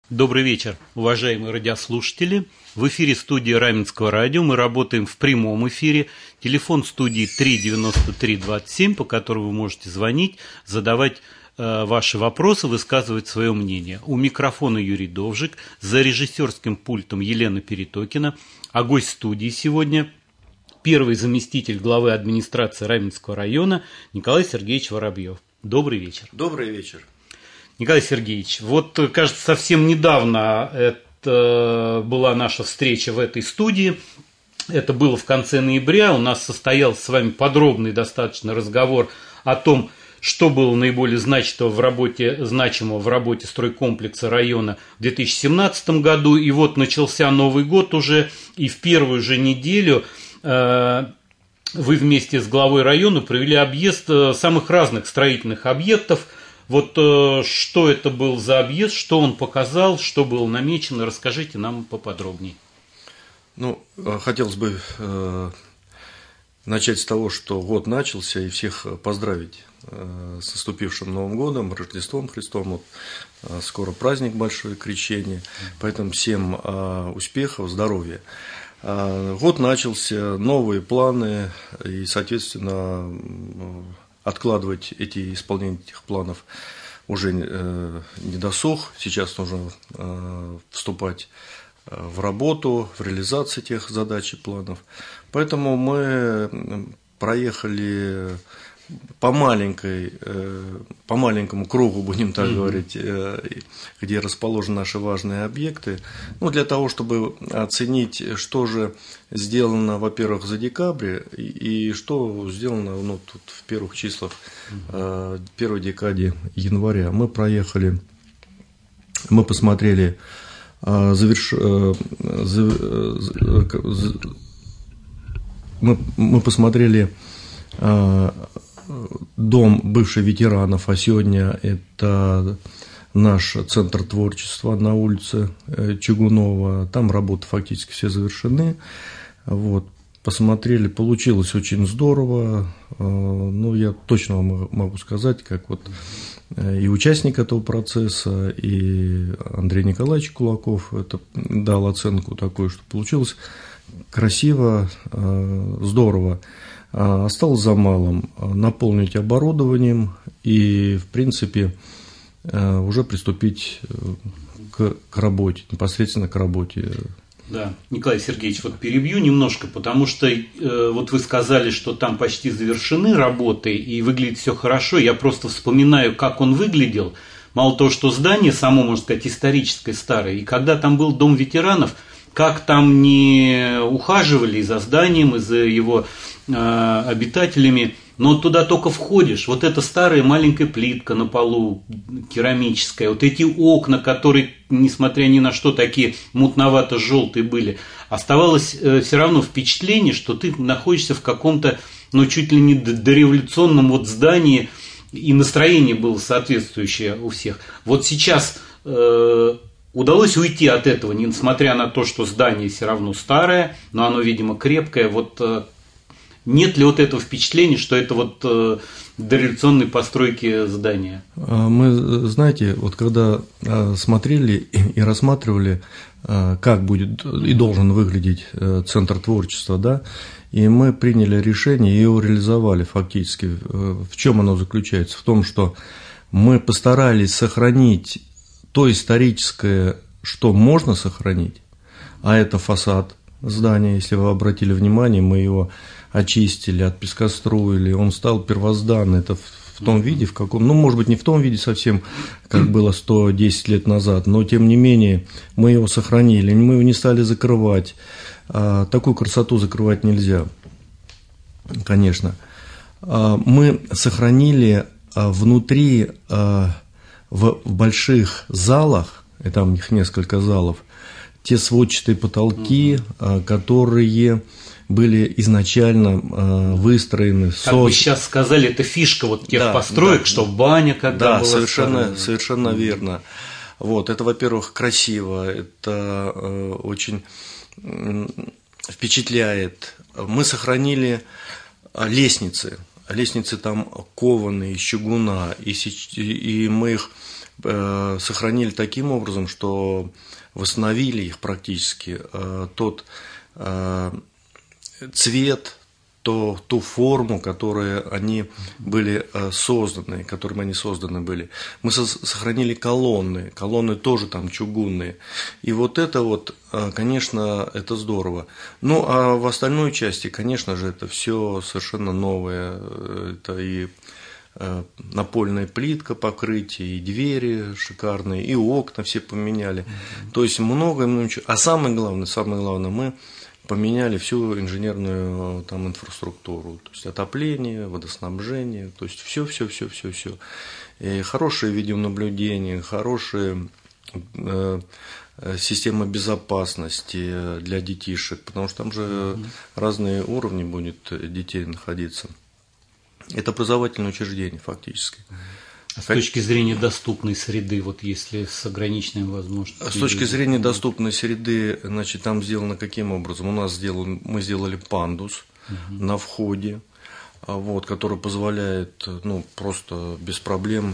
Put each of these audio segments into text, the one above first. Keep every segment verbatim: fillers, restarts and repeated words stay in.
Добрый вечер, уважаемые радиослушатели. В эфире студии Раменского радио. Мы работаем в прямом эфире. Телефон студии три девяносто три двадцать семь, по которому вы можете звонить, задавать э, ваши вопросы, высказывать свое мнение. У микрофона Юрий Довжик, за режиссерским пультом Елена Перетокина. А гость студии сегодня первый заместитель главы администрации Раменского района Николай Сергеевич Воробьев. Добрый вечер. Добрый вечер. Николай Сергеевич, вот, кажется, совсем недавно это была наша встреча в этой студии. Это было в конце ноября. У нас состоялся с вами подробный достаточно разговор о том, что было наиболее значимого в работе, значимого в работе стройкомплекса района в две тысячи семнадцатом году. И вот начался Новый год уже, и в первую же неделю э, вы вместе с главой района провели объезд самых разных строительных объектов. Вот э, что это был за объезд, что он показал, что было намечено, расскажите нам поподробнее. Ну, хотелось бы э, начать с того, что год начался, и всех поздравить э, с наступившим Новым годом, Рождеством Христом. Вот, э, скоро праздник большой, Крещение, поэтому всем э, успехов, здоровья. Э, год начался, новые планы, и, соответственно, э, откладывать эти исполнение этих планов уже э, не досуг. Сейчас нужно э, вступать в работу, в реализацию тех задач и планов. Поэтому мы проехали по маленькой, э, по маленькому кругу, будем так mm-hmm. говорить, э, где расположены наши важные объекты, ну, для того, чтобы оценить, что же сделано, во-первых, за декабрь, и, и что сделано, ну, тут в первых числах э, первой декаде января. Мы проехали, мы посмотрели, э, заверш... э, за, э, мы, мы посмотрели э, дом бывших ветеранов, а сегодня это наш центр творчества на улице Чугунова. Там работы фактически все завершены. Вот, посмотрели, получилось очень здорово. Ну, я точно вам могу сказать, как вот и участник этого процесса, и Андрей Николаевич Кулаков это дал оценку такую, что получилось красиво, здорово. Осталось за малым наполнить оборудованием и, в принципе, уже приступить к, к работе, непосредственно к работе. Да, Николай Сергеевич, вот перебью немножко, потому что э, вот вы сказали, что там почти завершены работы и выглядит все хорошо. Я просто вспоминаю, как он выглядел. Мало того, что здание само, можно сказать, историческое, старое, и когда там был дом ветеранов, как там не ухаживали и за зданием, и за его э, обитателями, но туда только входишь, вот эта старая маленькая плитка на полу, керамическая, вот эти окна, которые, несмотря ни на что, такие мутновато-желтые были, оставалось э, все равно впечатление, что ты находишься в каком-то, ну, чуть ли не дореволюционном вот здании, и настроение было соответствующее у всех. Вот сейчас э, удалось уйти от этого, несмотря на то, что здание все равно старое, но оно, видимо, крепкое. Вот э, нет ли вот этого впечатления, что это вот э, дореволюционной постройки здания? Мы, знаете, вот когда смотрели и рассматривали, как будет и должен выглядеть центр творчества, да, и мы приняли решение и его реализовали фактически. В чем оно заключается? В том, что мы постарались сохранить то историческое, что можно сохранить, а это фасад здания, если вы обратили внимание, мы его очистили, отпескоструили, он стал первозданный, это в том виде, в каком, ну, может быть, не в том виде совсем, как было сто десять лет назад, но, тем не менее, мы его сохранили, мы его не стали закрывать. Такую красоту закрывать нельзя, конечно. Мы сохранили внутри, в больших залах, и там их несколько залов, те сводчатые потолки, угу. которые были изначально э, выстроены. Как сос... вы сейчас сказали, это фишка вот тех да, построек, да, что баня когда да, была. Совершенно, сказана. совершенно верно. Вот, это, во-первых, красиво, это э, очень э, впечатляет. Мы сохранили лестницы. Лестницы там кованые из чугуна, и, и мы их сохранили таким образом, что восстановили их практически, тот цвет, то, ту форму, которой они были созданы, которым они созданы были. Мы сохранили колонны, колонны тоже там чугунные. И вот это вот, конечно, это здорово. Ну, а в остальной части, конечно же, это все совершенно новое. Это и напольная плитка, покрытие, и двери шикарные, и окна все поменяли. Mm-hmm. То есть много, много. А самое главное, самое главное, мы поменяли всю инженерную там инфраструктуру, то есть отопление, водоснабжение, то есть все, все, все, все, все. И хорошее видеонаблюдение, хорошая э, система безопасности для детишек, потому что там же mm-hmm. разные уровни будет детей находиться. Это образовательное учреждение фактически. А с точки зрения доступной среды, вот если с ограниченными возможностями? С точки зрения доступной среды, значит, там сделано каким образом? У нас сделан, мы сделали пандус угу. на входе, вот, который позволяет, ну, просто без проблем.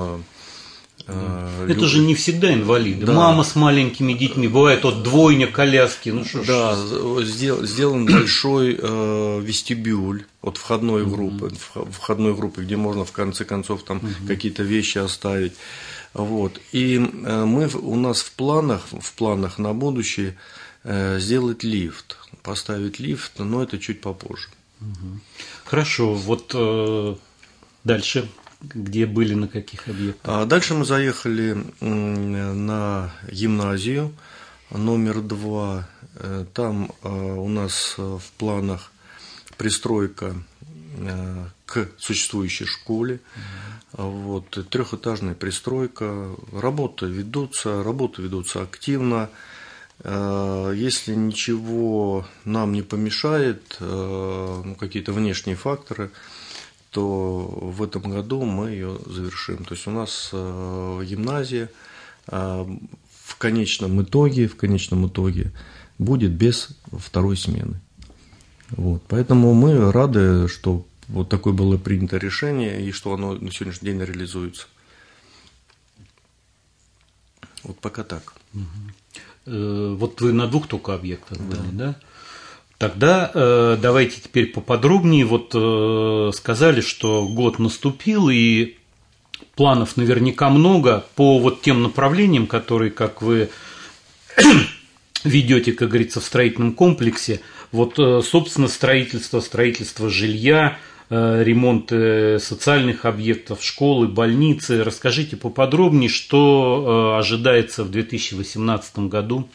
Это люб... же не всегда инвалиды. Да. Мама с маленькими детьми, бывает вот двойня, коляски. Ну, что да, ж... сделан большой э, вестибюль от входной группы, uh-huh. входной группы, где можно в конце концов там uh-huh. какие-то вещи оставить. Вот. И э, мы, у нас в планах, в планах на будущее э, сделать лифт, поставить лифт, но это чуть попозже. Uh-huh. Хорошо, вот э, дальше. Где были, на каких объектах? Дальше мы заехали на гимназию номер два. Там у нас в планах пристройка к существующей школе. Вот, трехэтажная пристройка. Работы ведутся, работы ведутся активно. Если ничего нам не помешает, ну, какие-то внешние факторы, то в этом году мы ее завершим. То есть у нас гимназия в конечном итоге, в конечном итоге будет без второй смены. Вот. Поэтому мы рады, что вот такое было принято решение и что оно на сегодняшний день реализуется. Вот пока так. Угу. Вот вы на двух только объектах были, да? да? Тогда э, давайте теперь поподробнее. Вот э, сказали, что год наступил, и планов наверняка много по вот тем направлениям, которые, как вы ведете, как говорится, в строительном комплексе. Вот, э, собственно, строительство, строительство жилья, э, ремонт э, социальных объектов, школы, больницы. Расскажите поподробнее, что э, ожидается в две тысячи восемнадцатом году.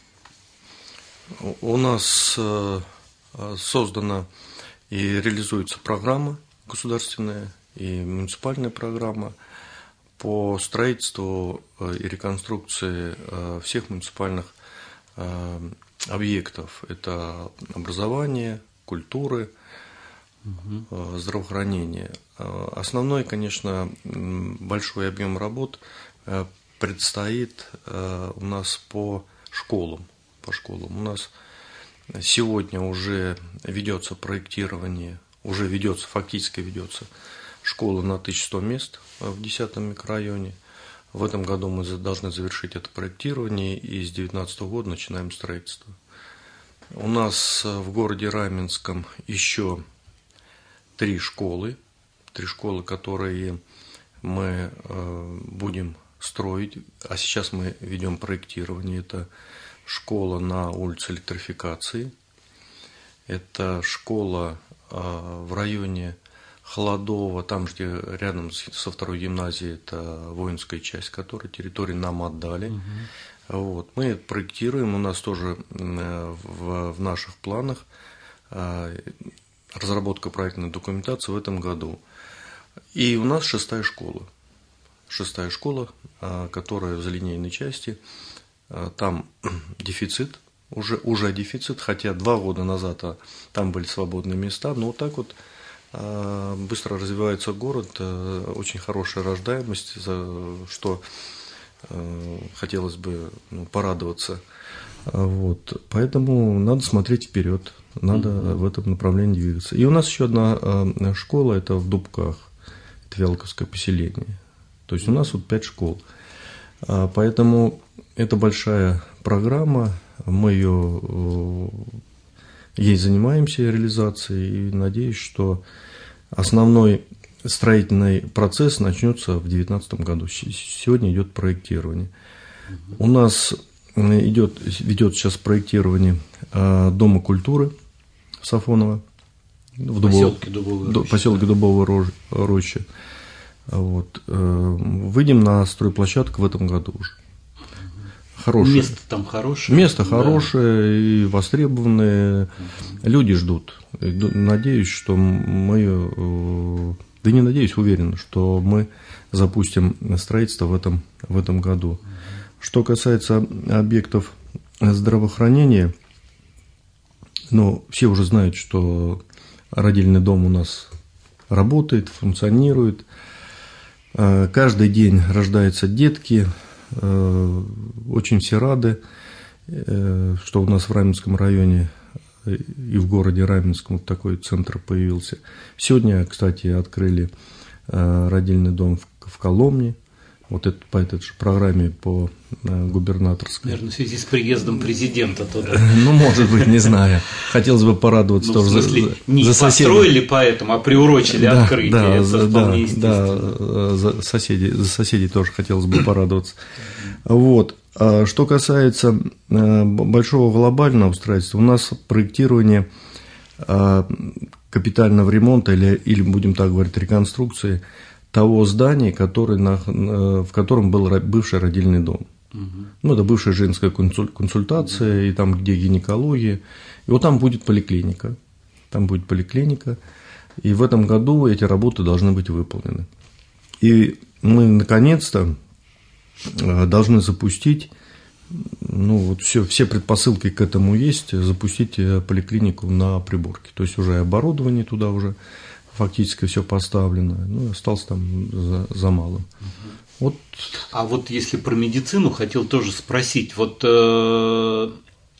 У нас создана и реализуется программа государственная и муниципальная программа по строительству и реконструкции всех муниципальных объектов. Это образование, культуры, угу. здравоохранение. Основной, конечно, большой объем работ предстоит у нас по школам. По школам. У нас сегодня уже ведется проектирование, уже ведется, фактически ведется школа на тысячу сто мест в десятом микрорайоне. В этом году мы должны завершить это проектирование, и с две тысячи девятнадцатого года начинаем строительство. У нас в городе Раменском еще три школы, три школы, которые мы будем строить, а сейчас мы ведем проектирование. Это школа на улице Электрификации, это школа в районе Холодова, там, где рядом со второй гимназией, это воинская часть, которую территорию нам отдали. Угу. Вот. Мы проектируем, у нас тоже в, в наших планах разработка проектной документации в этом году. И у нас шестая школа, шестая школа, которая в линейной части. Там дефицит, уже, уже дефицит, хотя два года назад там были свободные места, но вот так вот быстро развивается город, очень хорошая рождаемость, за что хотелось бы, ну, порадоваться. Вот. Поэтому надо смотреть вперед, надо mm-hmm. в этом направлении двигаться. И у нас еще одна школа, это в Дубках, это Вялковское поселение. То есть у нас вот пять школ. Поэтому это большая программа, мы ее, ей занимаемся, реализацией, и надеюсь, что основной строительный процесс начнется в две тысячи девятнадцатом году. Сегодня идет проектирование. У нас идет, ведет сейчас проектирование Дома культуры в Сафоново, в поселке Дубовая Роща. Поселке Дубовая Роща. Вот. Выйдем на стройплощадку в этом году уже. Хорошее. Место там хорошее. Место хорошее, да. И востребованное. Люди ждут. Надеюсь, что мы, да не надеюсь, уверен, что мы запустим строительство в этом, в этом году. Что касается объектов здравоохранения, ну, все уже знают, что родильный дом у нас работает, функционирует. Каждый день рождаются детки. Очень все рады, что у нас в Раменском районе и в городе Раменском вот такой центр появился. Сегодня, кстати, открыли родильный дом в Коломне. Вот это, по этой же программе по губернаторской. Наверное, в связи с приездом президента туда. Ну, может быть, не знаю. Хотелось бы порадоваться ну, тоже в смысле, за, не за соседей. Построили поэтому, а приурочили да, открытие. Да, это да, вполне естественно. Да, за соседей, за соседей тоже хотелось бы порадоваться. Вот. Что касается большого глобального строительства, у нас проектирование капитального ремонта или, или будем так говорить, реконструкции того здания, который на, в котором был бывший родильный дом. Угу. Ну, это бывшая женская консультация, и там, где гинекология. И вот там будет поликлиника. Там будет поликлиника. И в этом году эти работы должны быть выполнены. И мы, наконец-то, должны запустить, ну, вот все, все предпосылки к этому есть, запустить поликлинику на Приборке. То есть уже оборудование туда уже фактически все поставлено, ну, осталось там за, за малым. Угу. Вот. А вот если про медицину хотел тоже спросить, вот э,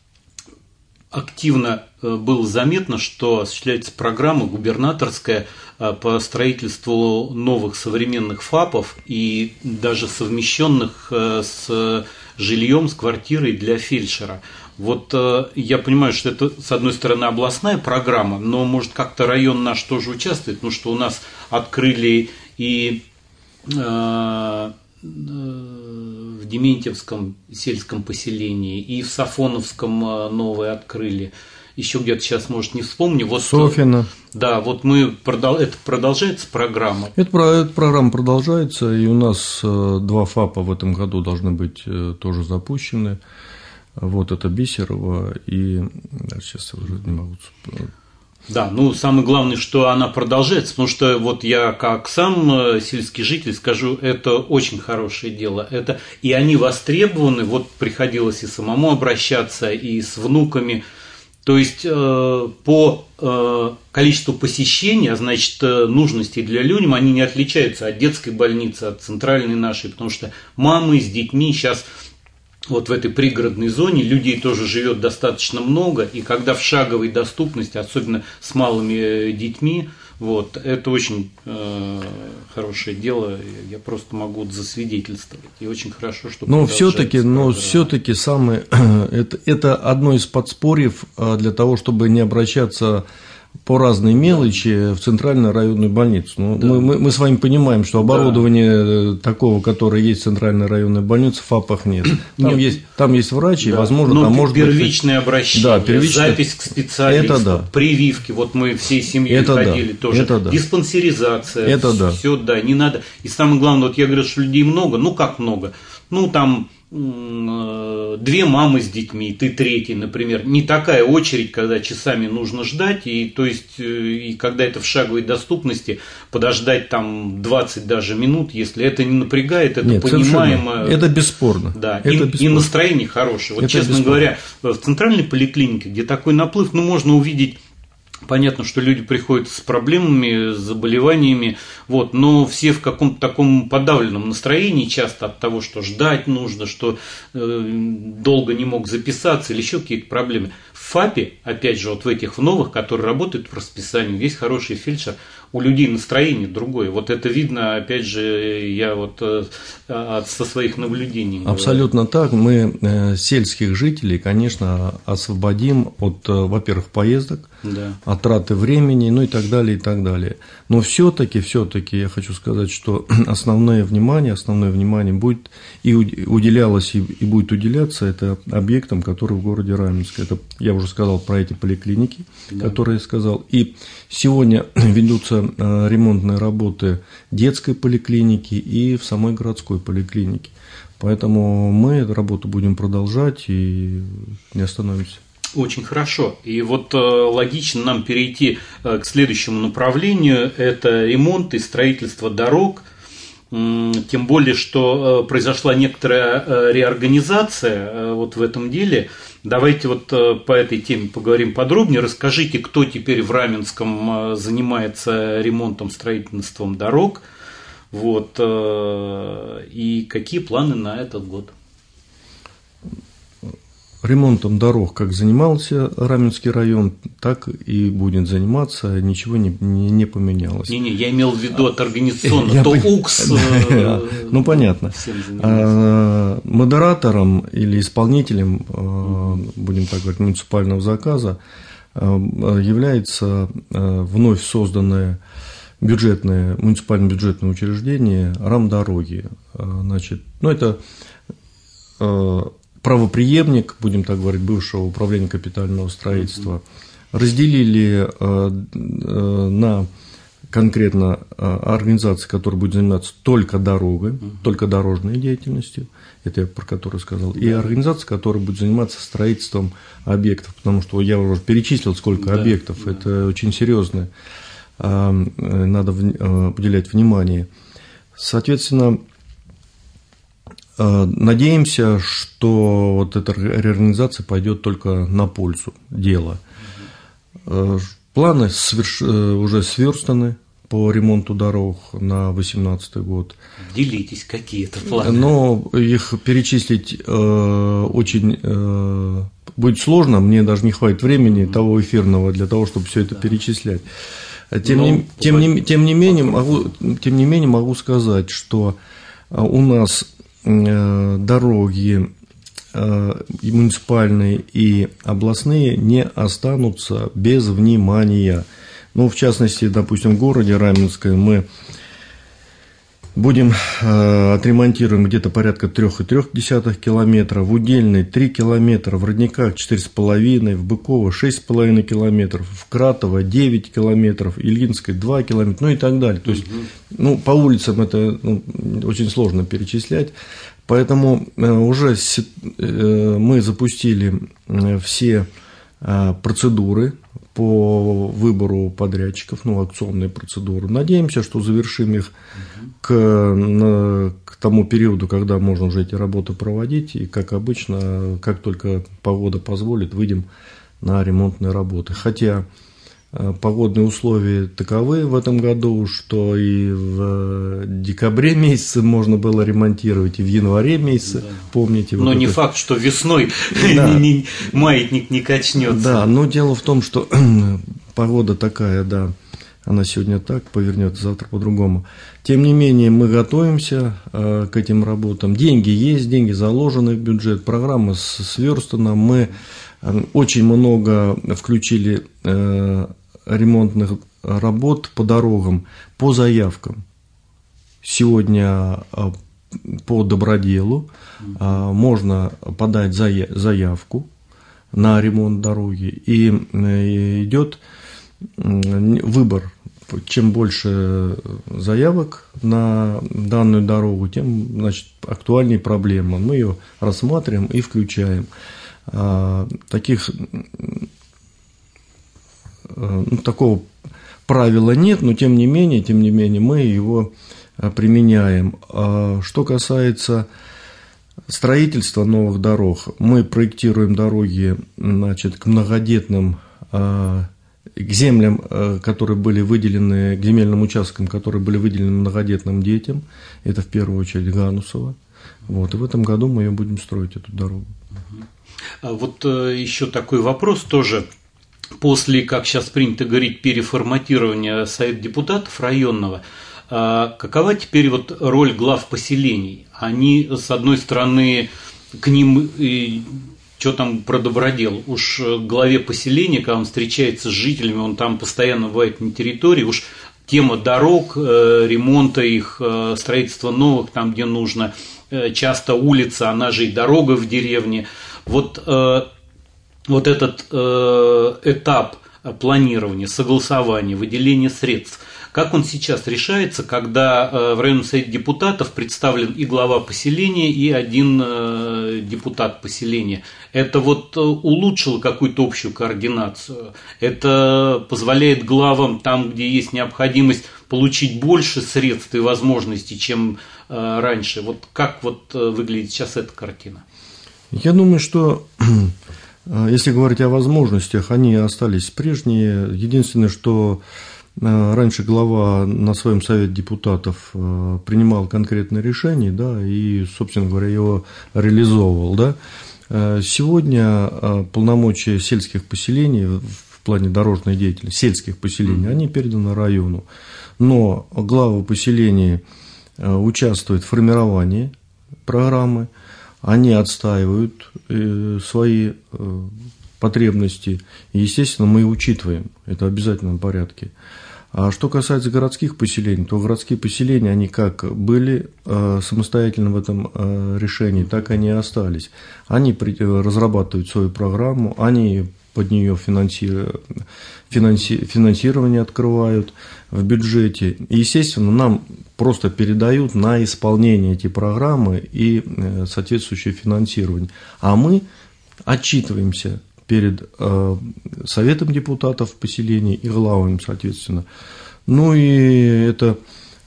активно было заметно, что осуществляется программа губернаторская э, по строительству новых современных ФАПов и даже совмещенных э, с жильем, с квартирой для фельдшера. Вот э, я понимаю, что это, с одной стороны, областная программа, но, может, как-то район наш тоже участвует, потому что у нас открыли и э, э, в Дементьевском сельском поселении, и в Сафоновском э, новое открыли, еще где-то сейчас, может, не вспомню. Вот, Софьино. Да, вот мы, продол... это продолжается программа? Это, эта программа продолжается, и у нас э, два ФАПа в этом году должны быть э, тоже запущены. Вот это Бисерова и сейчас я уже не могу. Да, ну самое главное, что она продолжается, потому что вот я как сам сельский житель скажу, это очень хорошее дело. Это и они востребованы, вот приходилось и самому обращаться, и с внуками. То есть э, по э, количеству посещений, а значит нужностей для людям, они не отличаются от детской больницы, от центральной нашей, потому что мамы с детьми сейчас. Вот в этой пригородной зоне людей тоже живет достаточно много, и когда в шаговой доступности, особенно с малыми детьми, вот, это очень э, хорошее дело, я просто могу засвидетельствовать. И очень хорошо, что но все-таки, но все-таки самое это, это одно из подспорьев для того, чтобы не обращаться по разной мелочи в центральную районную больницу. Ну, да. мы, мы, мы с вами понимаем, что оборудование да. такого, которое есть в центральной районной больнице, в ФАПах нет. Там, нет. Есть, там есть врачи, да. возможно, но там может первичное быть... обращение, да, первичное... запись к специалисту, это да. прививки, вот мы всей семьей это ходили да. тоже, это да. диспансеризация, это да. все, да, не надо. И самое главное, вот я говорю, что людей много, ну как много, ну там... две мамы с детьми, ты третий, например, не такая очередь, когда часами нужно ждать, и то есть, и когда это в шаговой доступности, подождать там двадцать даже минут, если это не напрягает, это Нет, понимаемо. Это бесспорно. Да, это и, бесспорно. И настроение хорошее. Вот, это честно бесспорно. говоря, в центральной поликлинике, где такой наплыв, ну, можно увидеть Понятно, что люди приходят с проблемами, с заболеваниями, вот, но все в каком-то таком подавленном настроении, часто от того, что ждать нужно, что э, долго не мог записаться или еще какие-то проблемы. В ФАПе, опять же, вот в этих в новых, которые работают по расписанию, есть хороший фельдшер, у людей настроение другое. Вот это видно, опять же, я вот э, со своих наблюдений. Абсолютно так. Мы э, сельских жителей, конечно, освободим от, э, во-первых, поездок, да. от траты времени, ну и так далее, и так далее. Но все-таки, все-таки я хочу сказать, что основное внимание, основное внимание будет и уделялось, и, и будет уделяться это объектам, которые в городе Раменске. Это я уже сказал про эти поликлиники, да. которые я сказал. И сегодня ведутся ремонтные работы детской поликлиники и в самой городской поликлинике. Поэтому мы эту работу будем продолжать и не остановимся. Очень хорошо. И вот э, логично нам перейти э, к следующему направлению. Это ремонт и строительство дорог. М, тем более, что э, произошла некоторая э, реорганизация э, вот в этом деле. Давайте вот э, по этой теме поговорим подробнее. Расскажите, кто теперь в Раменском э, занимается ремонтом, строительством дорог. Вот, э, и какие планы на этот год? Ремонтом дорог как занимался Раменский район, так и будет заниматься, ничего не, не, не поменялось. Не-не, я имел в виду от организационно, то УКС. Ну, понятно. Модератором или исполнителем, будем так говорить, муниципального заказа является вновь созданное бюджетное, муниципальное бюджетное учреждение «Рамдороги». Значит, ну, это правопреемник, будем так говорить, бывшего управления капитального строительства. Разделили на конкретно организации, которая будет заниматься только дорогой, uh-huh. только дорожной деятельностью, это я про которую сказал, да. и организация, которая будет заниматься строительством объектов, потому что я уже перечислил, сколько да, объектов, да. это очень серьезно, надо уделять внимание. Соответственно, надеемся, что вот эта реорганизация пойдет только на пользу дела. Uh-huh. Планы сверш... уже сверстаны по ремонту дорог на две тысячи восемнадцатый год. Делитесь, какие-то планы. Но их перечислить э, очень э, будет сложно, мне даже не хватит времени mm-hmm. того эфирного для того, чтобы все это да. перечислять. Тем, не, тем, не, тем, не менее, могу, тем не менее могу сказать, что у нас э, дороги и муниципальные, и областные не останутся без внимания. Ну, в частности, допустим, в городе Раменское мы будем э, отремонтируем где-то порядка три целых три десятых километра, в Удельной три километра, в Родниках четыре с половиной, в Быково шесть с половиной километров, в Кратово девять километров, Ильинской два километра, ну и так далее. То есть, ну, по улицам это ну, очень сложно перечислять. Поэтому уже мы запустили все процедуры по выбору подрядчиков, ну, аукционные процедуры. Надеемся, что завершим их к, к тому периоду, когда можно уже эти работы проводить. И, как обычно, как только погода позволит, выйдем на ремонтные работы. Хотя погодные условия таковы в этом году, что и в декабре месяце можно было ремонтировать, и в январе месяце, да. помните. Но вот не это... факт, что весной да. маятник не качнется. Да, но дело в том, что погода такая, да, она сегодня так повернет, завтра по-другому. Тем не менее, мы готовимся к этим работам. Деньги есть, деньги заложены в бюджет, программа сверстана. Мы очень много включили ремонтных работ по дорогам, по заявкам. Сегодня по доброделу можно подать заявку на ремонт дороги, и идет выбор. Чем больше заявок на данную дорогу, тем, значит, актуальнее проблема. Мы ее рассматриваем и включаем. Таких, ну, такого правила нет, но тем не менее, тем не менее мы его применяем. Что касается строительства новых дорог, мы проектируем дороги, значит, к многодетным к землям, которые были выделены, к земельным участкам, которые были выделены многодетным детям. Это в первую очередь Ганусово. Вот, и в этом году мы ее будем строить, эту дорогу. А вот еще такой вопрос тоже. После, как сейчас принято говорить, переформатирования Совета депутатов районного, какова теперь вот роль глав поселений? Они, с одной стороны, к ним, и, что там про добродел, уж главе поселения, когда он встречается с жителями, он там постоянно бывает на территории, уж тема дорог, ремонта их, строительства новых, там, где нужно, часто улица, она же и дорога в деревне. Вот, вот этот этап планирования, согласования, выделения средств, как он сейчас решается, когда в районном совете депутатов представлен и глава поселения, и один депутат поселения? Это вот улучшило какую-то общую координацию? Это позволяет главам, там, где есть необходимость, получить больше средств и возможностей, чем раньше? Вот как вот выглядит сейчас эта картина? Я думаю, что если говорить о возможностях, они остались прежние. Единственное, что раньше глава на своем совете депутатов принимал конкретное решение, да, и, собственно говоря, его реализовывал. Да. Сегодня полномочия сельских поселений в плане дорожной деятельности, сельских поселений, они переданы району. Но главы поселений участвуют в формировании программы, они отстаивают свои потребности, и, естественно, мы их учитываем, это в обязательном порядке. А что касается городских поселений, то городские поселения, они как были самостоятельно в этом решении, так они и остались. Они разрабатывают свою программу, они под нее финанси... Финанси... финансирование открывают в бюджете. И, естественно, нам просто передают на исполнение эти программы и соответствующее финансирование. А мы отчитываемся перед э, Советом депутатов поселений и главами, соответственно. Ну и это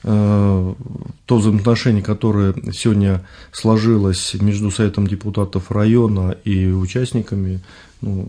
э, то взаимоотношение, которое сегодня сложилось между Советом депутатов района и участниками, ну,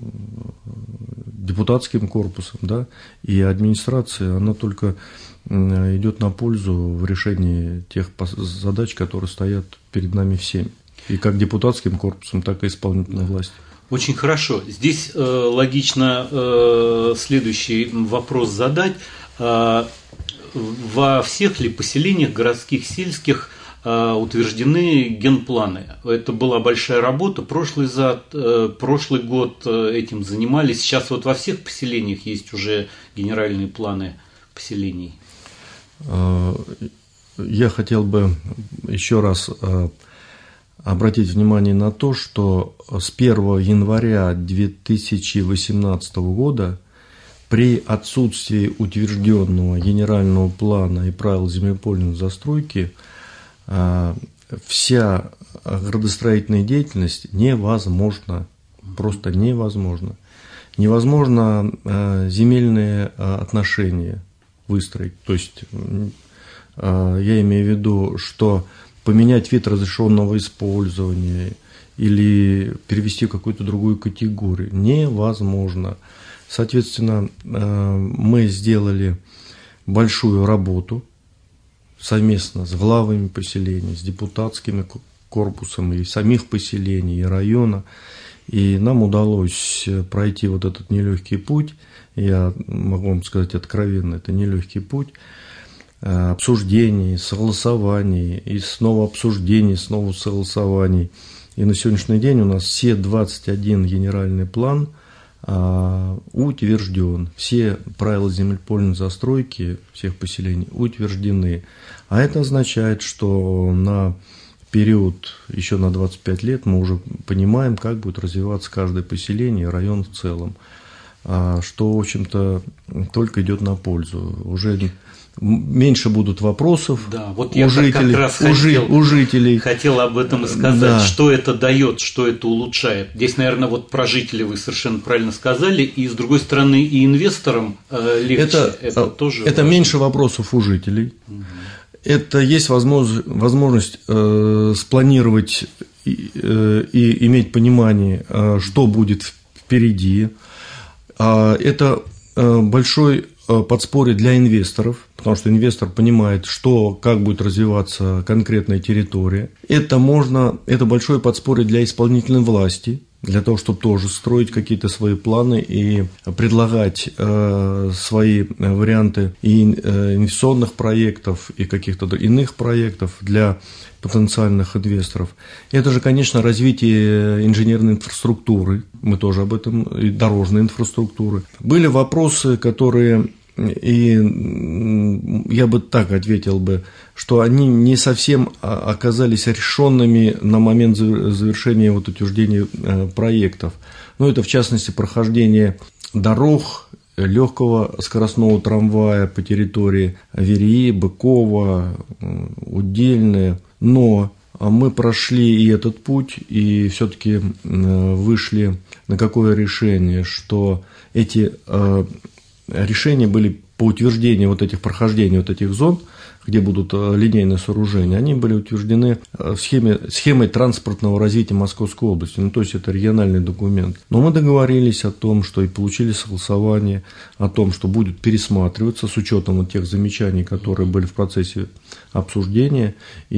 депутатским корпусом, да, и администрацией, она только идет на пользу в решении тех задач, которые стоят перед нами всеми, и как депутатским корпусом, так и исполнительной властью. Очень хорошо. Здесь э, логично э, следующий вопрос задать. Э, во всех ли поселениях городских, сельских э, утверждены генпланы? Это была большая работа. Прошлый, зад, э, прошлый год э, этим занимались. Сейчас вот во всех поселениях есть уже генеральные планы поселений. Я хотел бы еще раз обратить внимание на то, что с первого января две тысячи восемнадцатого года при отсутствии утвержденного генерального плана и правил землепольной застройки вся градостроительная деятельность невозможна, просто невозможно. Невозможно земельные отношения выстроить, то есть я имею в виду, что поменять вид разрешенного использования или перевести в какую-то другую категорию невозможно. Соответственно, мы сделали большую работу совместно с главами поселений, с депутатским корпусом и самих поселений, и района, и нам удалось пройти вот этот нелегкий путь. Я могу вам сказать откровенно, это нелегкий путь обсуждений, согласований, и снова обсуждений, снова согласований. И на сегодняшний день у нас все двадцать один генеральный план а, утвержден, все правила землепольной застройки всех поселений утверждены. А это означает, что на период еще на двадцать пять лет мы уже понимаем, как будет развиваться каждое поселение и район в целом, а, что, в общем-то, только идет на пользу. Уже меньше будут вопросов, да, вот у, я жителей, как раз у, хотел, у жителей. Хотел об этом и сказать, да. Что это дает, что это улучшает. Здесь, наверное, вот про жителей вы совершенно правильно сказали, и с другой стороны и инвесторам э, легче. Это, это тоже это важно. меньше вопросов у жителей. Угу. Это есть возможность, возможность э, спланировать и, э, и иметь понимание, э, что будет впереди. Э, это большой подспорье для инвесторов, потому что инвестор понимает, что, как будет развиваться конкретная территория. Это можно, это большое подспорье для исполнительной власти, для того, чтобы тоже строить какие-то свои планы и предлагать э, свои варианты и э, инвестиционных проектов, и каких-то иных проектов для потенциальных инвесторов. Это же, конечно, развитие инженерной инфраструктуры, мы тоже об этом, и дорожной инфраструктуры. Были вопросы, которые, и я бы так ответил бы, что они не совсем оказались решенными на момент завершения вот утверждения проектов. Ну, это в частности прохождение дорог, легкого скоростного трамвая по территории Вереи, Быкова, Удельная. Но мы прошли и этот путь, и все-таки вышли на какое решение, что эти решения были по утверждению вот этих прохождений вот этих зон, где будут линейные сооружения, они были утверждены в схеме, схемой транспортного развития Московской области, ну, то есть это региональный документ. Но мы договорились о том, что и получили согласование о том, что будет пересматриваться с учетом вот тех замечаний, которые были в процессе обсуждения,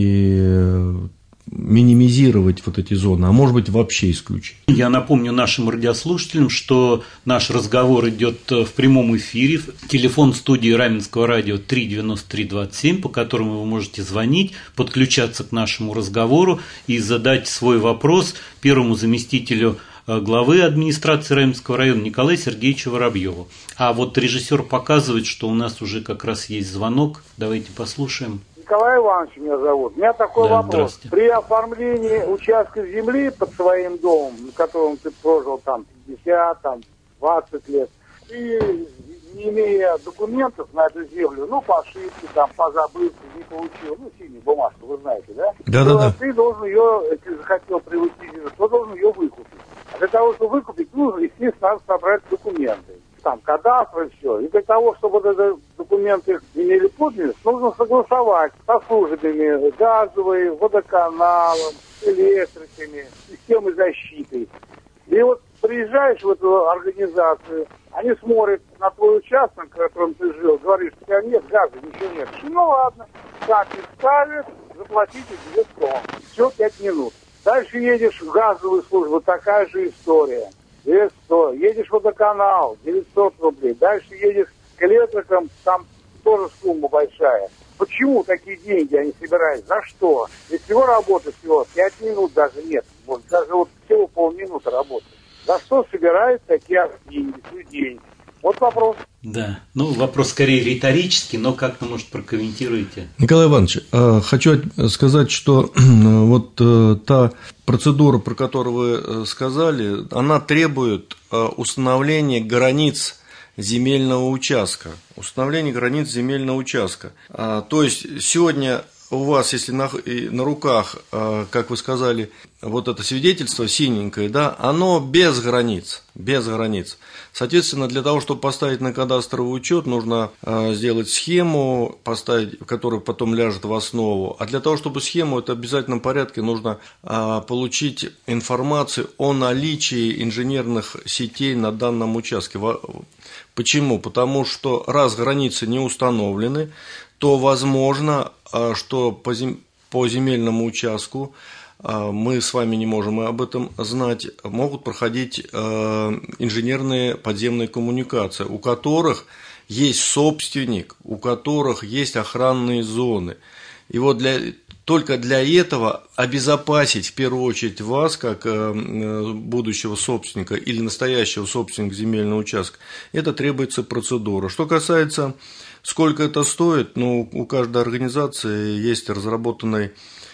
и минимизировать вот эти зоны, а может быть вообще исключить. Я напомню нашим радиослушателям, что наш разговор идет в прямом эфире. Телефон студии Раменского радио три девяносто три двадцать семь, по которому вы можете звонить, подключаться к нашему разговору и задать свой вопрос первому заместителю главы администрации Раменского района Николаю Сергеевичу Воробьеву. А вот режиссер показывает, что у нас уже как раз есть звонок. Давайте послушаем. Николай Иванович меня зовут. У меня такой да, вопрос. При оформлении участка земли под своим домом, на котором ты прожил там пятьдесят, там, двадцать лет, и не имея документов на эту землю, ну, по ошибке, там, по забытке, не получил, ну, синяя бумажка, вы знаете, да? Да, да, да. Ты должен ее, если захотел приватизировать, то должен ее выкупить. А для того, чтобы выкупить, нужно, естественно, надо собрать документы. Там кадастр и все. И для того, чтобы вот эти документы имели подлинность, нужно согласовать со службами газовой, водоканалом, электриками, системой защиты. И вот приезжаешь в эту организацию, они смотрят на твой участок, в котором ты жил, говоришь, у тебя нет газа, ничего нет. Ну ладно, так и ставят, заплатите тебе сто. Все, пять минут. Дальше едешь в газовую службу, такая же история. двести, едешь в водоканал, девятьсот рублей, дальше едешь к электрикам, там тоже сумма большая. Почему такие деньги они собирают? За что? Ведь всего работы всего пять минут даже нет, может, даже вот всего полминуты работы. За что собирают такие деньги с людей? Вот вопрос. Да, ну вопрос скорее риторический, но как-то, может, прокомментируете. Николай Иванович, хочу сказать, что вот та процедура, про которую вы сказали, она требует установления границ земельного участка. Установление границ земельного участка. То есть сегодня у вас, если на, на руках, как вы сказали, вот это свидетельство синенькое, да, оно без границ, без границ. Соответственно, для того, чтобы поставить на кадастровый учет, нужно сделать схему, поставить, которая потом ляжет в основу. А для того, чтобы схему, это в обязательном порядке нужно получить информацию о наличии инженерных сетей на данном участке. Почему? Потому что раз границы не установлены, то возможно, что по земельному участку мы с вами не можем об этом знать, могут проходить инженерные подземные коммуникации, у которых есть собственник, у которых есть охранные зоны. И вот для, только для этого обезопасить в первую очередь вас, как будущего собственника или настоящего собственника земельного участка, это требуется процедура. Что касается, сколько это стоит, ну, у каждой организации есть разработанный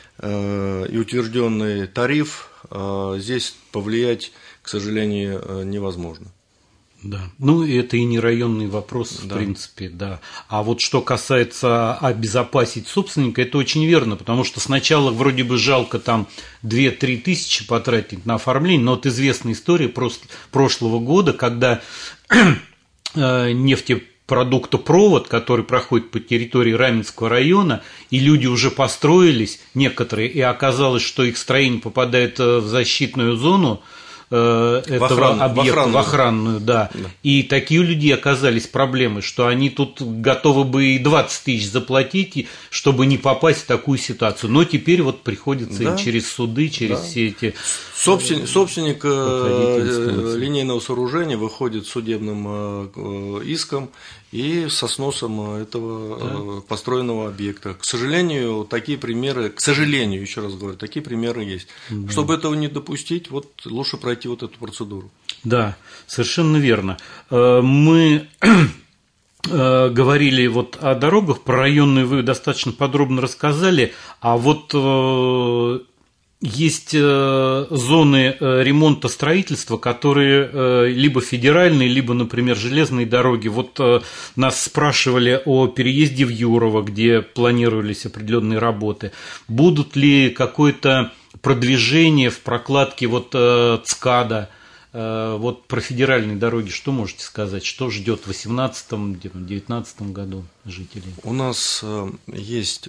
и утвержденный тариф, здесь повлиять, к сожалению, невозможно. Да, ну это и не районный вопрос, да. В принципе, да. А вот что касается обезопасить собственника, это очень верно, потому что сначала вроде бы жалко там две-три тысячи потратить на оформление, но вот известная история прошлого года, когда нефтепровод, продуктопровод, который проходит по территории Раменского района, и люди уже построились, некоторые, и оказалось, что их строение попадает в защитную зону э, этого в охрану, объекта, в охранную, в охранную да. да. И такие у людей оказались проблемы, что они тут готовы бы и двадцать тысяч заплатить, чтобы не попасть в такую ситуацию. Но теперь вот приходится да. им через суды, через да. все эти… Собственник, собственник линейного сооружения выходит с судебным иском и со сносом этого да. построенного объекта. К сожалению, такие примеры, к сожалению, еще раз говорю, такие примеры есть. Да. Чтобы этого не допустить, вот лучше пройти вот эту процедуру. Да, совершенно верно. Мы говорили вот о дорогах, про районные вы достаточно подробно рассказали, а вот есть зоны ремонта строительства, которые либо федеральные, либо, например, железные дороги. Вот нас спрашивали о переезде в Юрово, где планировались определенные работы. Будут ли какое-то продвижение в прокладке вот ЦКАДа? Вот про федеральные дороги что можете сказать? Что ждет в две тысячи восемнадцатом — две тысячи девятнадцатом году жителей? У нас есть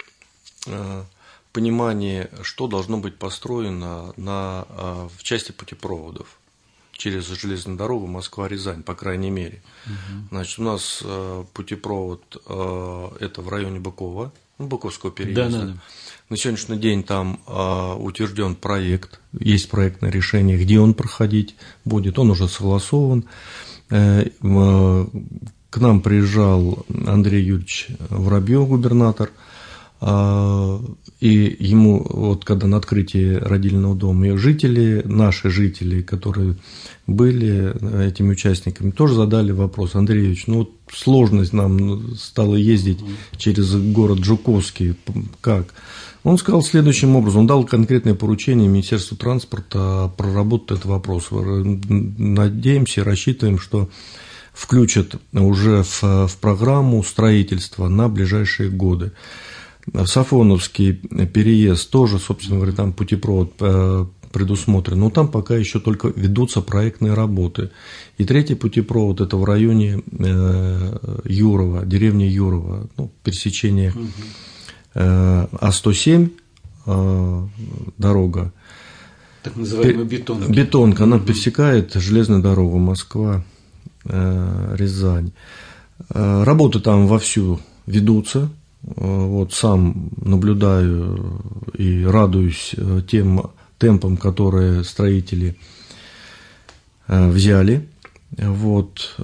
понимание, что должно быть построено на, в части путепроводов через железную дорогу Москва-Рязань, по крайней мере. Угу. Значит, у нас путепровод это в районе Быкова, ну, Быковского переезда. Да, да, да. На сегодняшний день там утвержден проект, есть проектное решение, где он проходить будет, он уже согласован. К нам приезжал Андрей Юрьевич Воробьев, губернатор. И ему, вот когда на открытии родильного дома, и жители, наши жители, которые были этими участниками, тоже задали вопрос: Андрей Ильич, ну вот сложность нам стало ездить через город Жуковский, как? Он сказал следующим образом, он дал конкретное поручение Министерству транспорта проработать этот вопрос. Надеемся и рассчитываем, что включат уже в, в программу строительства на ближайшие годы. Сафоновский переезд тоже, собственно говоря, там путепровод предусмотрен, но там пока еще только ведутся проектные работы. И третий путепровод это в районе Юрова, деревни Юрова, ну, пересечение угу. А сто семь дорога. Так называемая бетонка. Бетонка, она угу. пересекает железную дорогу Москва-Рязань. Работы там вовсю ведутся. Вот сам наблюдаю и радуюсь тем темпам, которые строители взяли. Вот.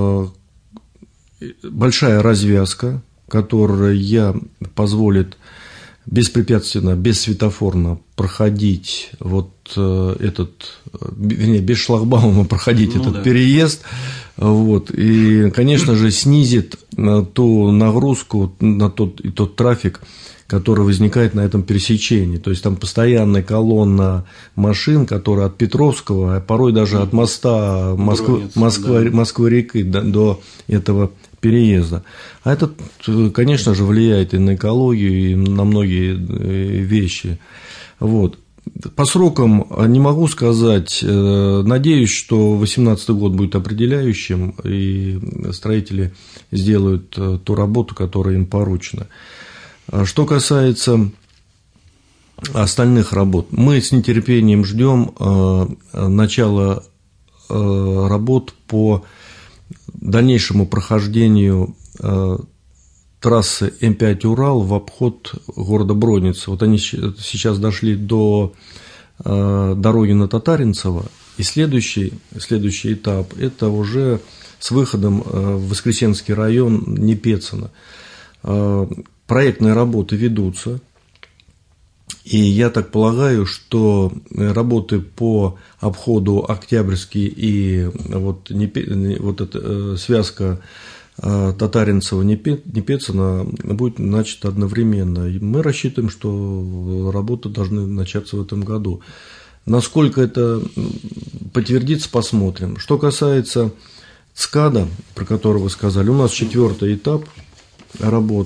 Большая развязка, которая позволит беспрепятственно, бессветофорно проходить вот этот, вернее, без шлагбаума проходить ну, этот да. переезд. Вот, и, конечно же, снизит ту нагрузку на тот, и тот трафик, который возникает на этом пересечении. То есть там постоянная колонна машин, которая от Петровского, а порой даже от моста Москвы, Москва, да. Москвы-реки до, до этого переезда. А это, конечно же, влияет и на экологию, и на многие вещи. Вот. По срокам не могу сказать, надеюсь, что две тысячи восемнадцатый год будет определяющим, и строители сделают ту работу, которая им поручена. Что касается остальных работ, мы с нетерпением ждем начала работ по дальнейшему прохождению трассы М пять Урал в обход города Бродницы. Вот они сейчас дошли до дороги на Татаринцево, и следующий, следующий этап – это уже с выходом в Воскресенский район Непецина. Проектные работы ведутся, и я так полагаю, что работы по обходу Октябрьский и вот, вот эта связка Татаринцева-Непецина будет начата одновременно. И мы рассчитываем, что работы должны начаться в этом году. Насколько это подтвердится, посмотрим. Что касается ЦКАДа, про который вы сказали, у нас четвертый этап работ.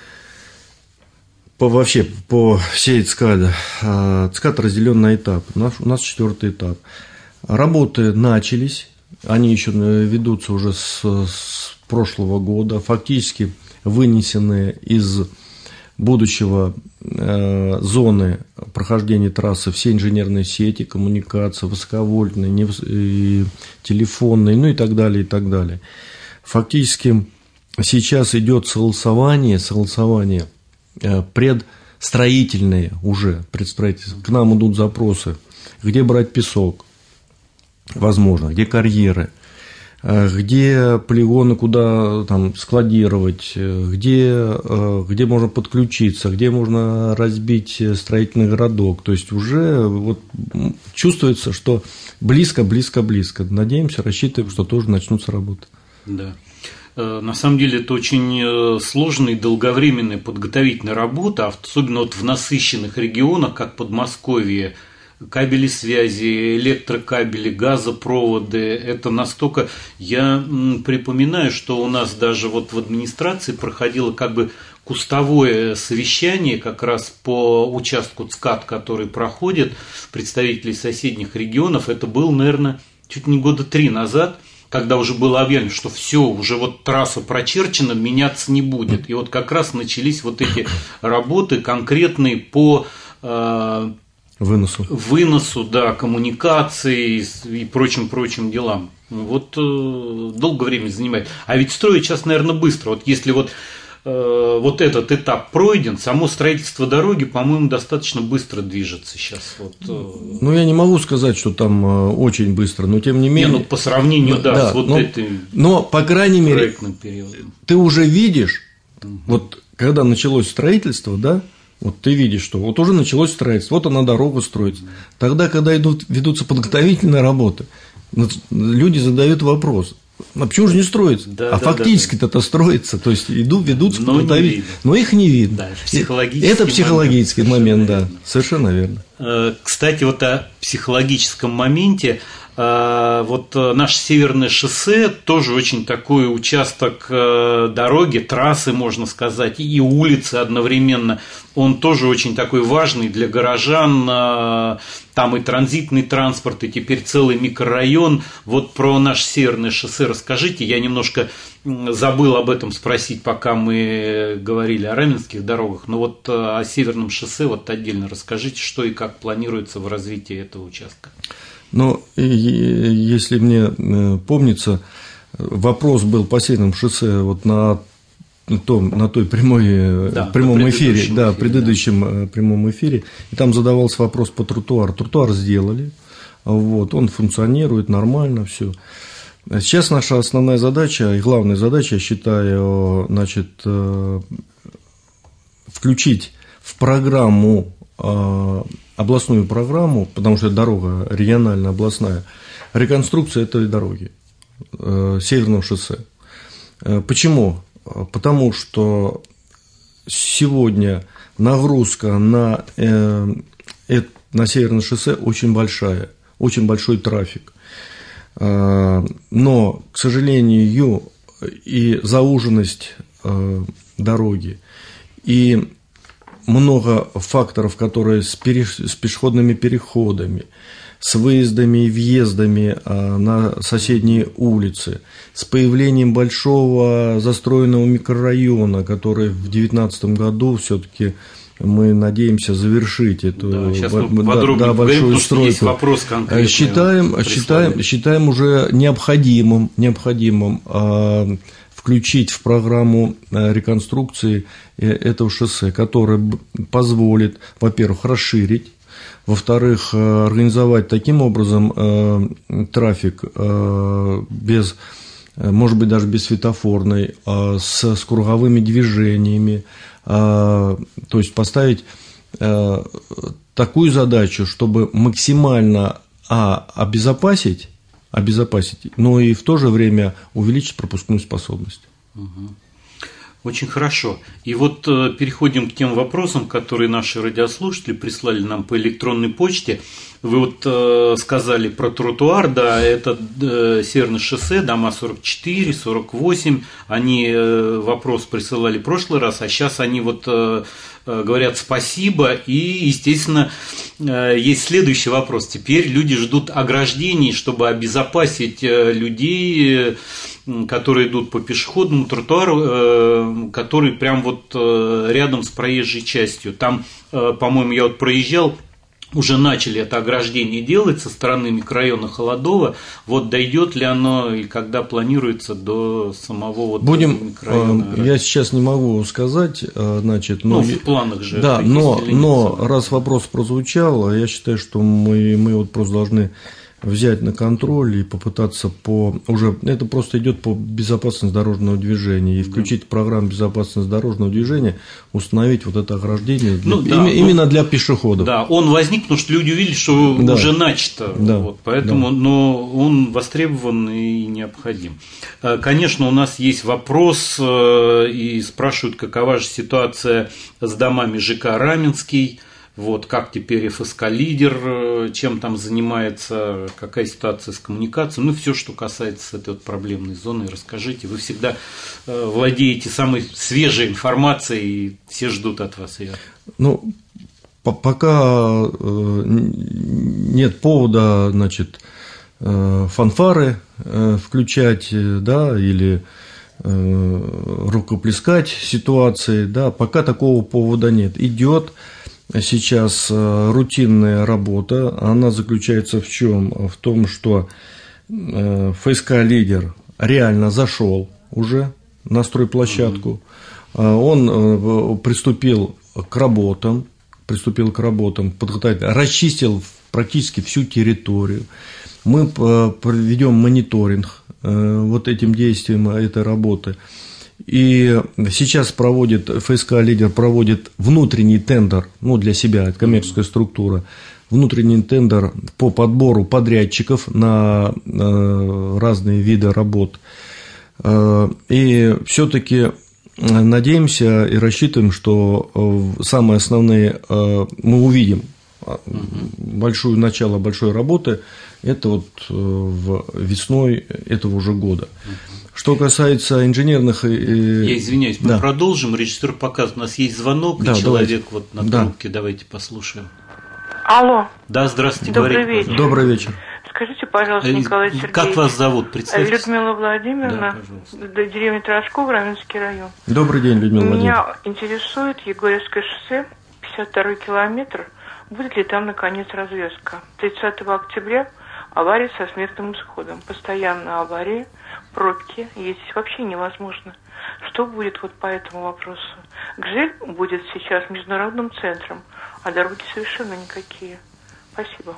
По, вообще по всей ЦКАДа. ЦКАД разделен на этапы. У нас, у нас четвертый этап. Работы начались, они еще ведутся уже с, с прошлого года, фактически вынесены из будущего э, зоны прохождения трассы все инженерные сети, коммуникации, высоковольтные, не, и телефонные, ну и так далее, и так далее. Фактически сейчас идет согласование, согласование э, предстроительное уже, предстроительство. К нам идут запросы, где брать песок, возможно, где карьеры, где полигоны, куда там складировать, где, где можно подключиться, где можно разбить строительный городок. То есть уже вот чувствуется, что близко, близко, близко. Надеемся, рассчитываем, что тоже начнутся работы. Да. На самом деле это очень сложная и долговременная подготовительная работа, особенно вот в насыщенных регионах, как Подмосковье. Кабели связи, электрокабели, газопроводы, это настолько... Я припоминаю, что у нас даже вот в администрации проходило как бы кустовое совещание как раз по участку ЦКАД, который проходит, представителей соседних регионов. Это было, наверное, чуть не года три назад, когда уже было объявлено, что все, уже вот трасса прочерчена, меняться не будет. И вот как раз начались вот эти работы конкретные по... Выносу. Выносу, да, коммуникации и прочим-прочим делам. Вот э, долгое время занимает. А ведь строить сейчас, наверное, быстро. Вот если вот, э, вот этот этап пройден, само строительство дороги, по-моему, достаточно быстро движется сейчас. Вот, э... Ну, я не могу сказать, что там э, очень быстро, но тем не менее. Не, ну, по сравнению, ну, да, да, с вот но, этой но, по крайней мере, проектным периодом. Ты уже видишь, угу. Вот когда началось строительство, да, вот ты видишь, что вот уже началось строительство, вот она дорога строится. Тогда, когда идут, ведутся подготовительные работы, люди задают вопрос, а почему же не строится? Да, а да, фактически-то да, да. это строится, то есть идут, ведутся но подготовительные, но их не видно. Да, психологический это психологический момент, момент да, совершенно верно. Кстати, вот о психологическом моменте. Вот наше Северное шоссе тоже очень такой участок дороги, трассы, можно сказать, и улицы одновременно. Он тоже очень такой важный для горожан. Там и транзитный транспорт, и теперь целый микрорайон. Вот про наше Северное шоссе расскажите. Я немножко забыл об этом спросить, пока мы говорили о раменских дорогах. Но вот о Северном шоссе вот отдельно расскажите, что и как планируется в развитии этого участка. Но если мне помнится, вопрос был по Северному шоссе вот на, том, на той прямой, да, прямом эфире, да, в предыдущем да. прямом эфире, и там задавался вопрос по тротуару. Тротуар сделали, вот, он функционирует нормально, все. Сейчас наша основная задача и главная задача, я считаю, значит, включить в программу, областную программу, потому что это дорога региональная, областная, реконструкция этой дороги, Северного шоссе. Почему? Потому что сегодня нагрузка на, на Северное шоссе очень большая, очень большой трафик. Но, к сожалению, и зауженность дороги, и много факторов, которые с, переш... с пешеходными переходами, с выездами и въездами на соседние улицы, с появлением большого застроенного микрорайона, который в две тысячи девятнадцатом году все-таки мы надеемся завершить эту да, да, да, большую стройку. Вопрос считаем, считаем, считаем уже необходимым, необходимым включить в программу реконструкции этого шоссе, которое позволит, во-первых, расширить, во-вторых, организовать таким образом трафик без, может быть, даже без светофорной, с, с круговыми движениями, то есть поставить такую задачу, чтобы максимально а, обезопасить, обезопасить, но и в то же время увеличить пропускную способность. Очень хорошо. И вот э, переходим к тем вопросам, которые наши радиослушатели прислали нам по электронной почте. Вы вот э, сказали про тротуар, да, это э, Северное шоссе, дома сорок четыре, сорок восемь, они э, вопрос присылали в прошлый раз, а сейчас они вот э, э, говорят спасибо и, естественно, есть следующий вопрос. Теперь люди ждут ограждений, чтобы обезопасить людей, которые идут по пешеходному тротуару, который прям вот рядом с проезжей частью. Там, по-моему, я вот проезжал, уже начали это ограждение делать со стороны микрорайона Холодова. Вот дойдет ли оно и когда планируется до самого вот Будем, микрорайона? Я сейчас не могу сказать, значит, но, ну, в планах же. Да, но, но раз вопрос прозвучал, я считаю, что мы, мы вот просто должны взять на контроль и попытаться по уже это просто идет по безопасности дорожного движения и включить да. программу безопасности дорожного движения, установить вот это ограждение для, ну, да, им, ну, именно для пешеходов. Да, он возник, потому что люди увидели, что да. уже начато, да. вот, поэтому, да. но он востребован и необходим. Конечно, у нас есть вопрос и спрашивают, какова же ситуация с домами ЖК Раменский. Вот, как теперь эф эс ка-лидер, чем там занимается, какая ситуация с коммуникацией, ну, все, что касается этой вот проблемной зоны, расскажите. Вы всегда владеете самой свежей информацией, и все ждут от вас ее. Ну, пока нет повода, значит, фанфары включать, да, или рукоплескать ситуации, да, пока такого повода нет. Идет сейчас рутинная работа, она заключается в чем? В том, что эф эс ка-лидер реально зашел уже на стройплощадку, он приступил к работам, приступил к работам, расчистил практически всю территорию. Мы проведем мониторинг вот этим действием этой работы. И сейчас проводит, эф эс ка-лидер проводит внутренний тендер, ну, для себя, это коммерческая структура, внутренний тендер по подбору подрядчиков на разные виды работ. И все-таки надеемся и рассчитываем, что самые основные мы увидим большое начало большой работы, это вот весной этого уже года. Что касается инженерных... Я извиняюсь, мы да. продолжим. Режиссер показывает, у нас есть звонок, да, и человек давайте. вот на трубке, да. давайте послушаем. Алло. Да, здравствуйте. Добрый говорите, вечер. Добрый вечер. Скажите, пожалуйста, Николай Сергеевич. Как вас зовут? Представьтесь. Людмила Владимировна, да, деревня Трошков, Раменский район. Добрый день, Людмила Владимировна. Меня интересует Егорьевское шоссе, пятьдесят второй километр. Будет ли там, наконец, развязка? тридцатого октября авария со смертным исходом. Постоянно аварии, пробки. Ездить вообще невозможно. Что будет вот по этому вопросу? ГЖЭЛь будет сейчас международным центром, а дороги совершенно никакие. Спасибо.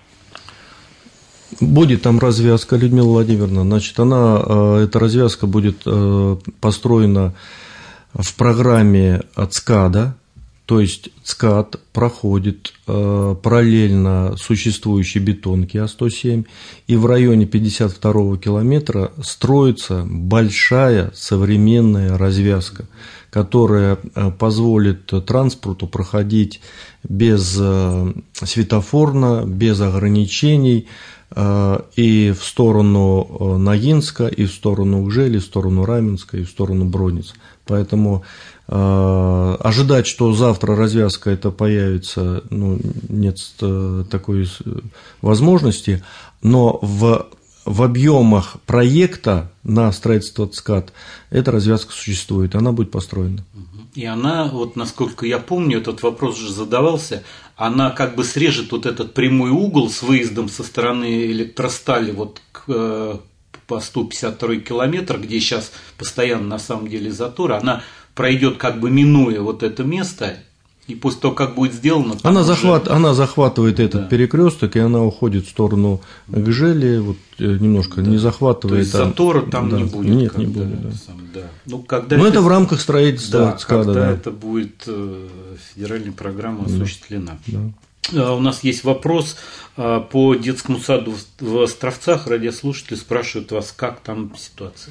Будет там развязка, Людмила Владимировна. Значит, она, эта развязка будет построена в программе от ЦКАДа. То есть ЦКАД проходит э, параллельно существующей бетонке А сто семь, и в районе пятьдесят второго километра строится большая современная развязка, которая э, позволит транспорту проходить без э, светофорно, без ограничений, э, и в сторону Ногинска, и в сторону ГЖЭЛ, и в сторону Раменска, и в сторону Бронниц. Поэтому э, ожидать, что завтра развязка это появится, ну, нет такой возможности, но в, в объемах проекта на строительство ЦКАД эта развязка существует, она будет построена. И она, вот насколько я помню, этот вопрос уже задавался, она как бы срежет вот этот прямой угол с выездом со стороны электростали вот к по сто пятьдесят второй километр, где сейчас постоянно на самом деле заторы, она пройдет как бы минуя вот это место, и после того, как будет сделано... Она, уже... захват, она захватывает этот да. перекресток, и она уходит в сторону ГЖЭЛи, вот немножко да. не захватывает. То есть там... затора там да. не будет. Нет, когда... не будет. Да. Сам, да. Ну, когда Но это... это в рамках строительства да, ЦКАДа. Когда да. это будет федеральная программа да. осуществлена. Да. У нас есть вопрос по детскому саду в Островцах. Радиослушатели спрашивают вас, как там ситуация.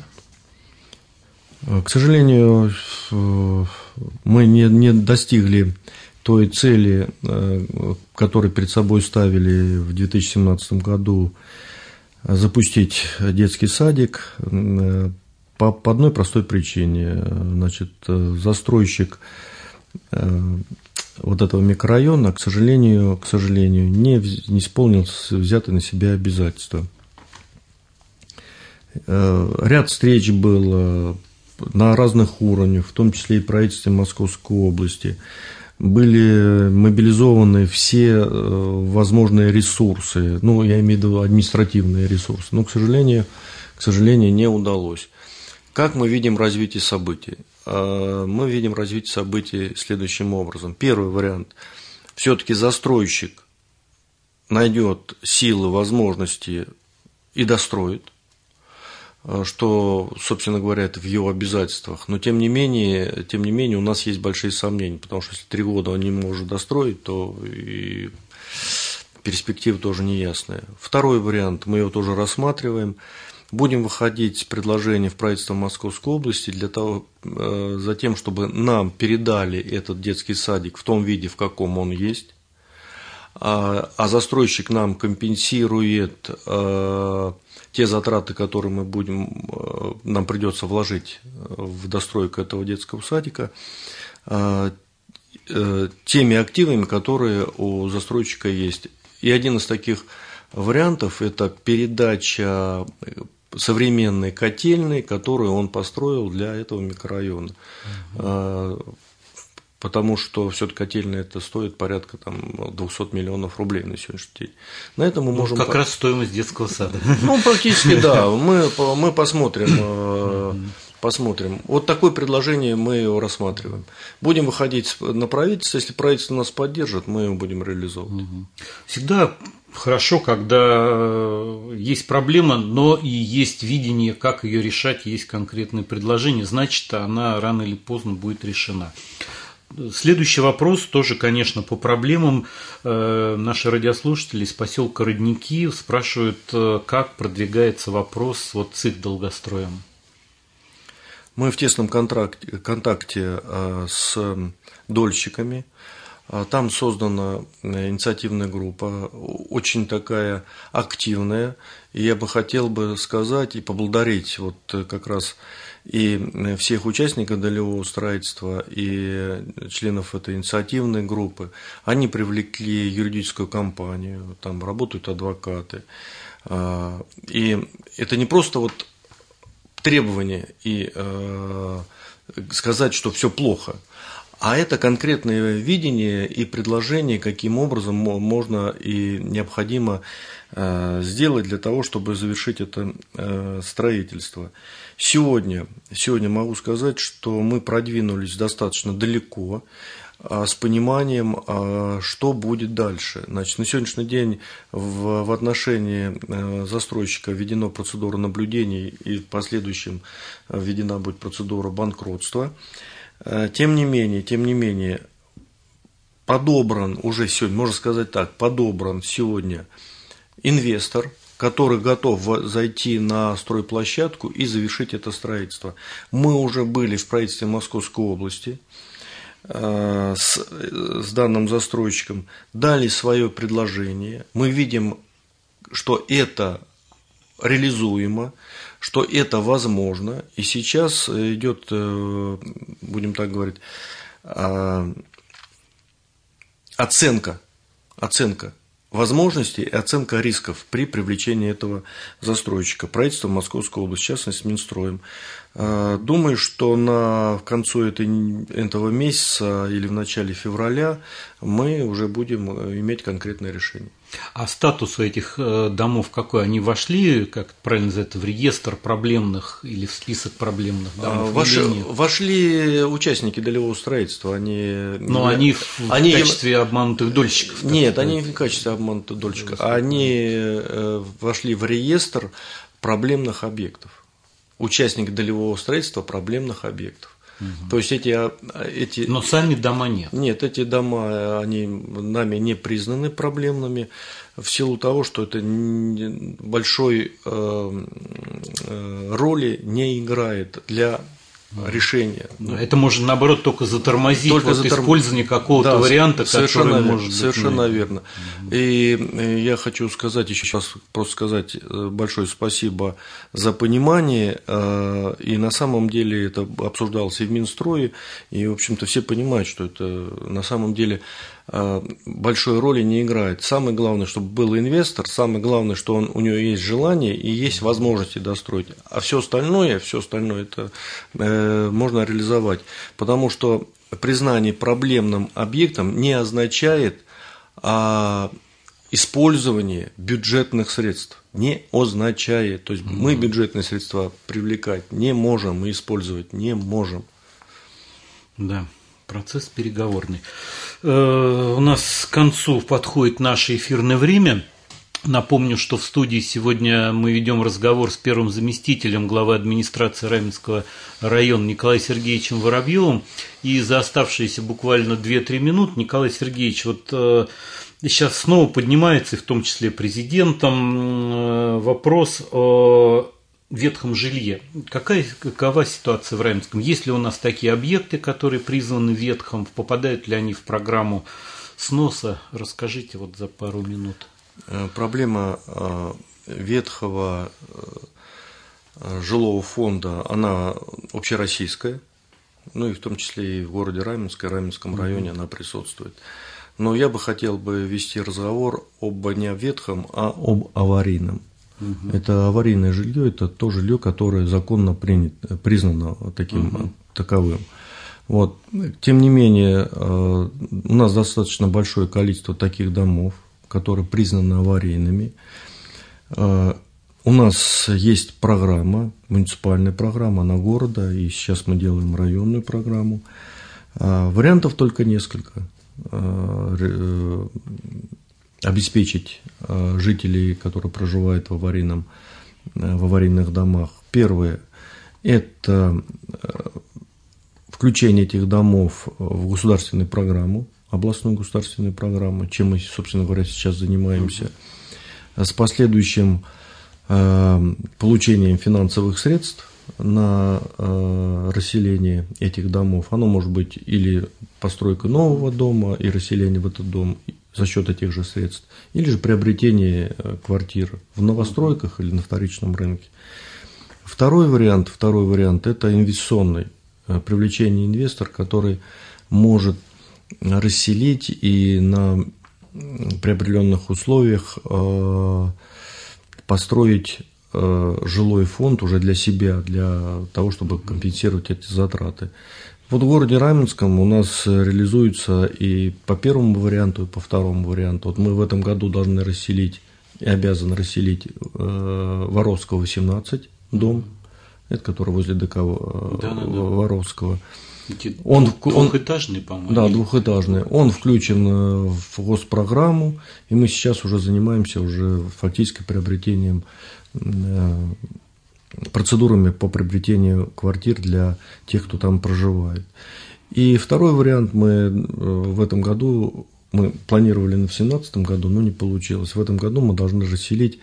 К сожалению, мы не, не достигли той цели, которую перед собой ставили в две тысячи семнадцатом году, запустить детский садик по, по одной простой причине. Значит, застройщик вот этого микрорайона, к сожалению, к сожалению, не, не исполнил взятые на себя обязательства. Ряд встреч было на разных уровнях, в том числе и правительстве Московской области. Были мобилизованы все возможные ресурсы, ну, я имею в виду административные ресурсы, но, к сожалению, к сожалению, не удалось. Как мы видим развитие событий? Мы видим развитие событий следующим образом. Первый вариант. Все-таки застройщик найдет силы, возможности и достроит, что, собственно говоря, это в его обязательствах. Но, тем не менее, тем не менее, у нас есть большие сомнения, потому что если три года он не может достроить, то и перспектива тоже неясная. Второй вариант, мы его тоже рассматриваем. Будем выходить с предложением в правительство Московской области для того, за тем, чтобы нам передали этот детский садик в том виде, в каком он есть, а, а застройщик нам компенсирует те затраты, которые мы будем, нам придется вложить в достройку этого детского садика, теми активами, которые у застройщика есть. И один из таких вариантов – это передача современной котельной, которую он построил для этого микрорайона. Угу. Потому что все-таки котельная это стоит порядка там, двести миллионов рублей на сегодняшний день. На этом мы ну, можем… Как раз стоимость детского сада. Ну, практически, да. Мы, мы посмотрим, посмотрим. Вот такое предложение мы его рассматриваем. Будем выходить на правительство. Если правительство нас поддержит, мы его будем реализовывать. Всегда хорошо, когда есть проблема, но и есть видение, как ее решать, есть конкретные предложения. Значит, она рано или поздно будет решена. Следующий вопрос тоже, конечно, по проблемам. Наши радиослушатели из поселка Родники спрашивают, как продвигается вопрос вот с их долгостроем. Мы в тесном контракте, контакте с дольщиками. Там создана инициативная группа, очень такая активная. И я бы хотел бы сказать и поблагодарить вот как раз и всех участников долевого строительства, и членов этой инициативной группы. Они привлекли юридическую компанию, там работают адвокаты. И это не просто вот требование и сказать, что все плохо, а это конкретное видение и предложение, каким образом можно и необходимо сделать для того, чтобы завершить это строительство. Сегодня, сегодня могу сказать, что мы продвинулись достаточно далеко с пониманием, что будет дальше. Значит, на сегодняшний день в, в отношении застройщика введена процедура наблюдений и в последующем введена будет процедура банкротства. Тем не менее, тем не менее, подобран уже сегодня, можно сказать так, подобран сегодня инвестор, который готов зайти на стройплощадку и завершить это строительство. Мы уже были в правительстве Московской области с, с данным застройщиком, дали свое предложение. Мы видим, что это реализуемо, что это возможно. И сейчас идет, будем так говорить, оценка, оценка возможностей и оценка рисков при привлечении этого застройщика. Правительство Московской области, в частности, Минстроем. Думаю, что на, к концу этой, этого месяца или в начале февраля мы уже будем иметь конкретное решение. А статус у этих домов какой? Они вошли, как правильно называется, в реестр проблемных или в список проблемных домов? Вошли, вошли участники долевого строительства. Они, Но они в они, качестве обманутых дольщиков? Нет, они не в качестве обманутых дольщиков. Они вошли в реестр проблемных объектов. Участник долевого строительства проблемных объектов. Угу. То есть эти, эти… Но сами дома нет. Нет, эти дома, они нами не признаны проблемными в силу того, что это большой роли не играет для решения. Это может, наоборот, только затормозить только вот заторм... использование какого-то да, варианта, который может быть. Совершенно верно. И я хочу сказать еще раз, просто сказать большое спасибо за понимание. И на самом деле это обсуждалось и в Минстрое, и, в общем-то, все понимают, что это на самом деле большой роли не играет. Самое главное, чтобы был инвестор, самое главное, что он, у него есть желание и есть возможности достроить. А все остальное, все остальное это э, можно реализовать. Потому что признание проблемным объектом не означает а, использование бюджетных средств. Не означает. То есть мы бюджетные средства привлекать не можем, мы использовать не можем. Да. Процесс переговорный. У нас к концу подходит наше эфирное время. Напомню, что в студии сегодня мы ведем разговор с первым заместителем главы администрации Раменского района Николаем Сергеевичем Воробьевым. И за оставшиеся буквально две-три минуты, Николай Сергеевич, вот сейчас снова поднимается, в том числе президентом, вопрос о ветхом жилье. Какая, какова ситуация в Раменском? Есть ли у нас такие объекты, которые призваны ветхом? Попадают ли они в программу сноса? Расскажите вот за пару минут. Проблема ветхого жилого фонда, она общероссийская, ну и в том числе и в городе Раменске, Раменском районе она присутствует. Но я бы хотел бы вести разговор об не о ветхом, а об аварийном. Угу. Это аварийное жилье, это то жилье, которое законно принято, признано таким угу. таковым. Вот. Тем не менее, у нас достаточно большое количество таких домов, которые признаны аварийными. У нас есть программа, муниципальная программа на города, и сейчас мы делаем районную программу. Вариантов только несколько. Обеспечить жителей, которые проживают в, аварийном, в аварийных домах. Первое – это включение этих домов в государственную программу, областную государственную программу, чем мы, собственно говоря, сейчас занимаемся, с последующим получением финансовых средств на расселение этих домов. Оно может быть или постройка нового дома и расселение в этот дом за счет этих же средств, или же приобретение квартир в новостройках или на вторичном рынке. Второй вариант, второй вариант – это инвестиционный, привлечение инвестора, который может расселить и на, при определенных условиях построить жилой фонд уже для себя, для того, чтобы компенсировать эти затраты. Вот в городе Раменском у нас реализуется и по первому варианту, и по второму варианту. Вот мы в этом году должны расселить и обязаны расселить э, Воровского, восемнадцать, дом, это который возле ДК да, да, да. Воровского. Он, двухэтажный, по-моему. Да, двухэтажный. Он включен в госпрограмму, и мы сейчас уже занимаемся уже фактически приобретением, э, процедурами по приобретению квартир для тех, кто там проживает. И второй вариант мы в этом году, мы планировали на две тысячи семнадцатом году, но не получилось. В этом году мы должны расселить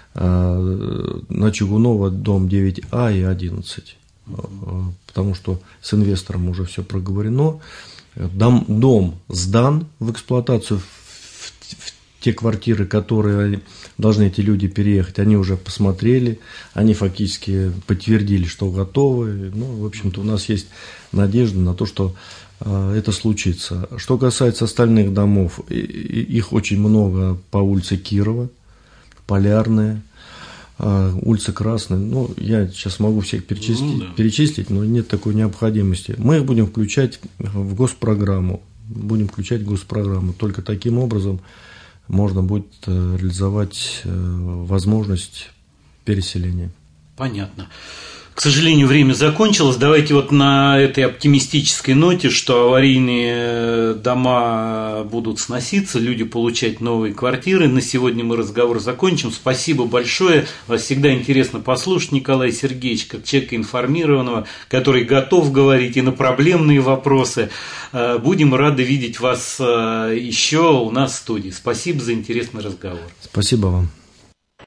на Чугунова дом девять А и одиннадцать, потому что с инвестором уже все проговорено. Дом, дом сдан в эксплуатацию, в, в те квартиры, которые должны эти люди переехать, они уже посмотрели, они фактически подтвердили, что готовы. Ну, в общем-то, у нас есть надежда на то, что э, это случится. Что касается остальных домов, и, и, их очень много по улице Кирова, Полярная, э, улица Красная. Ну, я сейчас могу всех перечислить, ну, да. перечислить, но нет такой необходимости. Мы их будем включать в госпрограмму. Будем включать в госпрограмму. Только таким образом можно будет реализовать возможность переселения. Понятно. К сожалению, время закончилось. Давайте вот на этой оптимистической ноте, что аварийные дома будут сноситься, люди получать новые квартиры. На сегодня мы разговор закончим. Спасибо большое. Вас всегда интересно послушать, Николай Сергеевич, как человека информированного, который готов говорить и на проблемные вопросы. Будем рады видеть вас еще у нас в студии. Спасибо за интересный разговор. Спасибо вам.